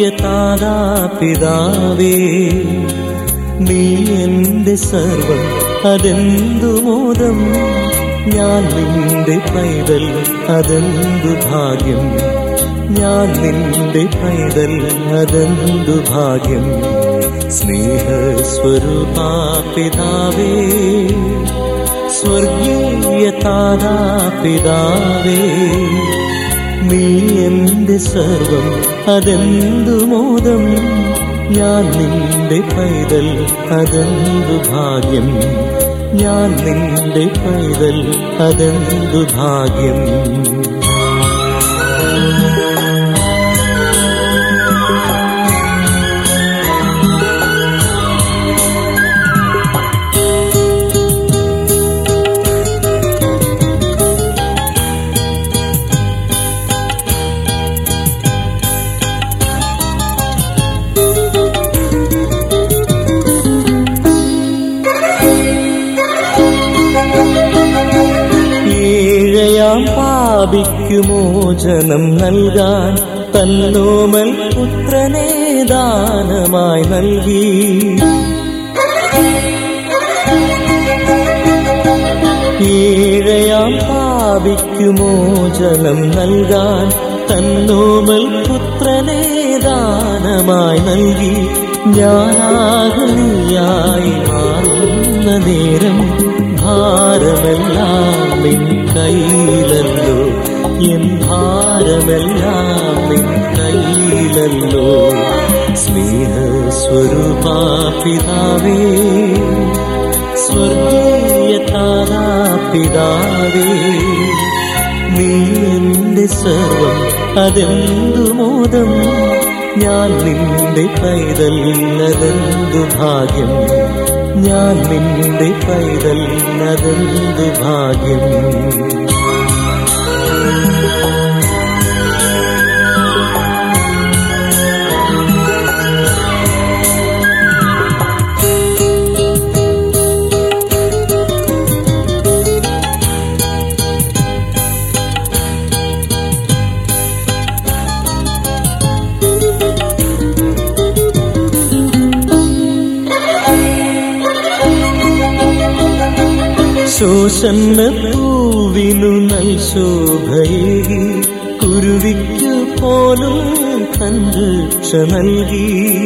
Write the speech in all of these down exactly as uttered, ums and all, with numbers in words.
താതാ പിതാവേ, നീ എന്റെ സർവം അതെന്തു മോദം. ഞാൻ നിന്റെ പൈതൽ അതെന്തു ഭാഗ്യം. ഞാൻ നിന്റെ പൈതൽ അതെന്തു ഭാഗ്യം. സ്നേഹസ്വരൂപാ പിതാവേ, സ്വർഗീയ താതാ പിതാവേ, നീ എന്റെ സർവം അതെന്തു മോദം. ഞാൻ നിന്റെ പൈതൽ അതെന്തു ഭാഗ്യം. ഞാൻ നിന്റെ പൈതൽ അതെന്തു ഭാഗ്യം. പാപിക്കുമോചനം നൽകാൻ തന്നോമൽ പുത്രനെ ദാനമായി നൽകി. ഏഴയാം പാപിക്കുമോചനം നൽകാൻ തന്നോമൽ പുത്രനെ ദാനമായി നൽകി. ഞാനാകനിയായി മാറുന്ന നേരം ഭാരമെല്ലാം നിൻ കയ്യിലല്ലോ. എൻ ഭാരമെല്ലാം നിൻ കയ്യിലല്ലോ. സ്നേഹസ്വരൂപാ പിതാവേ, സ്വർഗീയ താതാ പിതാവേ, നീ എന്റെ സർവം അതെന്തു മോദം. ഞാൻ നിന്റെ പൈതൽ അതെന്തു ഭാഗ്യം. ഞാൻ നിന്റെ പൈതൽ അതെന്തു ഭാഗ്യം. ശോഷന്ന പൂവിനു നൽശോഭയേകി, കുരുവിക്കു പോലും കണ്ടുക്ഷ നൽകി.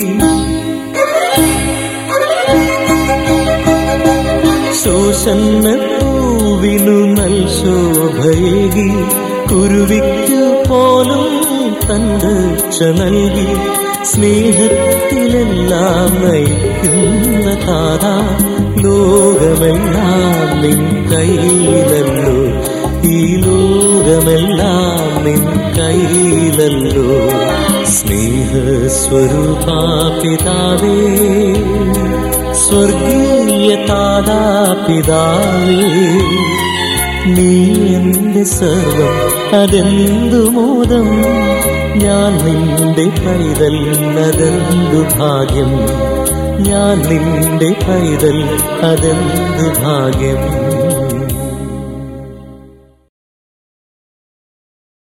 ശോഷന്ന പൂവിനു നൽശോഭയേകി, കുരുവിക്കു പോലും കണ്ടുക്ഷ നൽകി. സ്നേഹത്തിലെല്ലാം നയിക്കുന്ന താതാ, ലോകമെല്ലാം നിൻ കയ്യിലല്ലോ. ഈ ലോകമെല്ലാം നിൻ കയ്യിലല്ലോ. സ്നേഹസ്വരൂപാ പിതാവേ, സ്വർഗീയ താതാ പിതാവേ, നീ എന്റെ സർവം അതെന്തു മോദം. ഞാൻ നിന്റെ പൈതൽ അതെന്തു ഭാഗ്യം. ഞാൻ നിന്റെ പൈതൽ അതെന്തു ഭാഗ്യം.